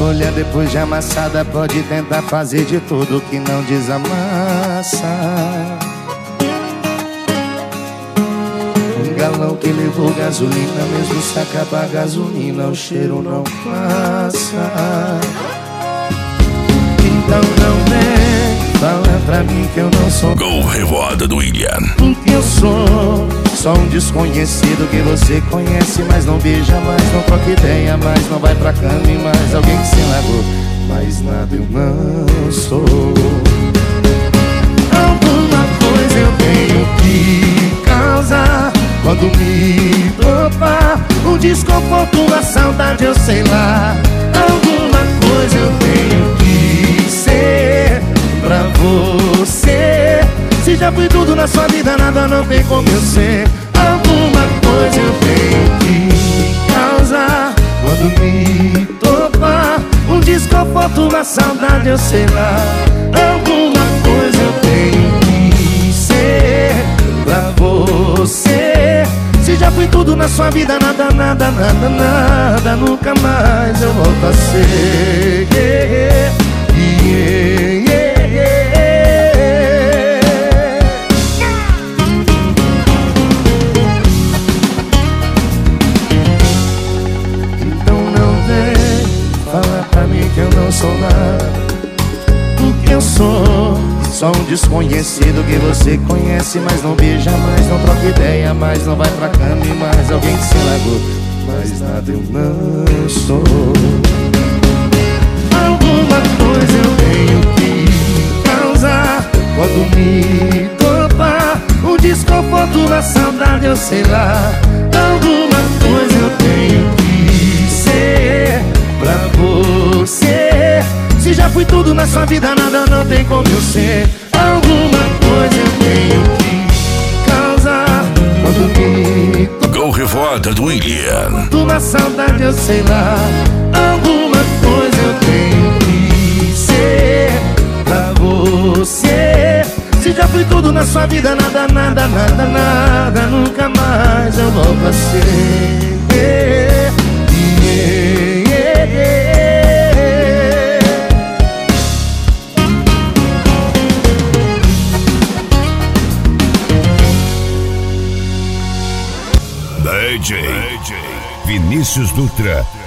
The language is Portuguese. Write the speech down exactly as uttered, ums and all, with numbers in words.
folha depois de amassada pode tentar fazer de tudo que não desamassa. Um galão que levou gasolina, mesmo se acabar a gasolina, o cheiro não passa. Então não vem falar pra mim que eu não sou Gol Revoada do William. o que eu sou. Só um desconhecido que você conhece, mas não beija mais, não troca ideia mais, não vai pra cama e mais alguém que se largou. Mas nada eu não sou. Alguma coisa eu tenho que causar quando me topar. Um desconforto, uma saudade, eu sei lá. Alguma coisa eu tenho que ser pra você. Se já fui tudo na sua vida, nada não tem como eu ser. Alguma coisa eu tenho que causar quando me topar. Um desconforto, uma saudade, eu sei lá. Alguma coisa eu tenho que ser pra você. Se já fui tudo na sua vida, nada, nada, nada, nada, nunca mais eu volto a ser. Yeah, yeah, yeah, yeah. Então não vem falar pra mim que eu não sou nada. O que eu sou? Só um desconhecido que você conhece, mas não beija mais, não troca ideia mais, não vai pra cama e mais alguém que se largou. Mas nada eu não sou. Alguma coisa eu tenho que causar quando me topar. Um desconforto, uma saudade, eu sei lá. Alguma coisa eu tenho que ser pra você. Se já fui tudo na sua vida, nada não tem como eu ser. Alguma coisa eu tenho que causar quando me topar. Gol Revoada do William. Uma saudade, eu sei lá. Alguma coisa eu tenho que ser pra você. Se já fui tudo na sua vida, nada, nada, nada, nada, nunca mais eu volto a ser. Yeah, yeah, yeah, yeah. D J Vinícius Dutra.